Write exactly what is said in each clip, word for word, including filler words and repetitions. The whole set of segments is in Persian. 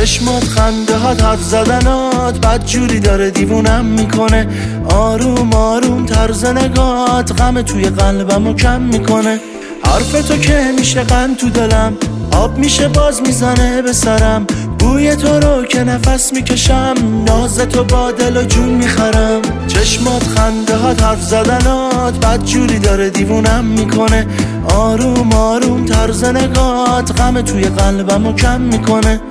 چشمات خنده هات حرف زدنات بد جوری داره دیوونم میکنه. آروم آروم طرز نگات غم توی قلبمو کم میکنه. حرف تو که میشه قند تو دلم، آب میشه باز میزنه به سرم. بوی تو رو که نفس میکشم، ناز تو با دل و جون میخرم. چشمات خنده هات حرف زدنات بد جوری داره دیوونم میکنه. آروم آروم طرز نگات غم توی قلبمو کم میکنه.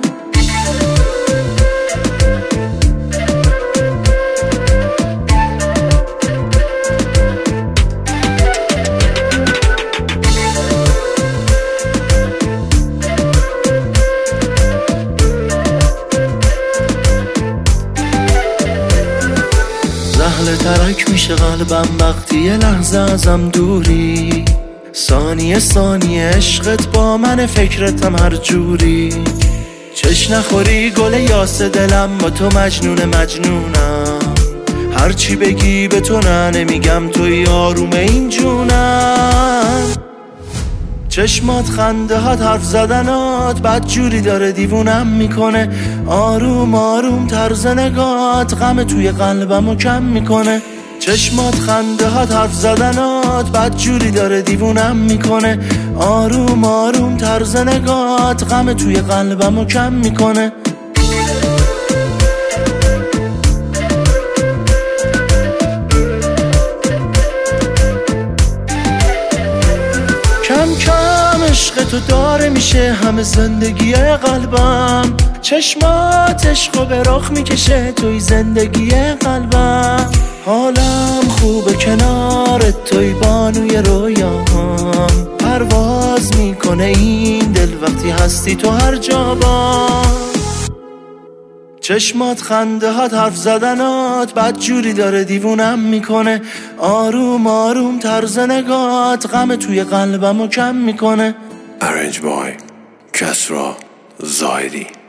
زهل ترک میشه قلبم وقتی یه لحظه ازم دوری. ثانیه ثانیه عشقت با من، فکرتم هر جوری. چش نخوری گل یاس دلم، با تو مجنون مجنونم. هرچی بگی به تو نه نمیگم، توی آروم این جونم. چشمات خنده هات حرف زدنات بد جوری داره دیوونم میکنه. آروم آروم طرز نگات غم توی قلبمو کم میکنه. چشمات خنده هات حرف زدنات بد جوری داره دیوونم میکنه. آروم آروم طرز نگات غم توی قلبمو کم میکنه. کم کم عشق تو داره میشه همه زندگی قلبم. چشمات عشقو به رخ میکشه توی زندگی قلبم. حالم خوبه کنارت، توی بانوی رویاهام. پرواز میکنه این دل وقتی هستی تو هر جا با. چشمات خنده هات حرف زدنات بد جوری داره دیوونم میکنه. آروم آروم طرز نگات غم توی قلبمو کم میکنه. Arrange by کسرا زاهدی.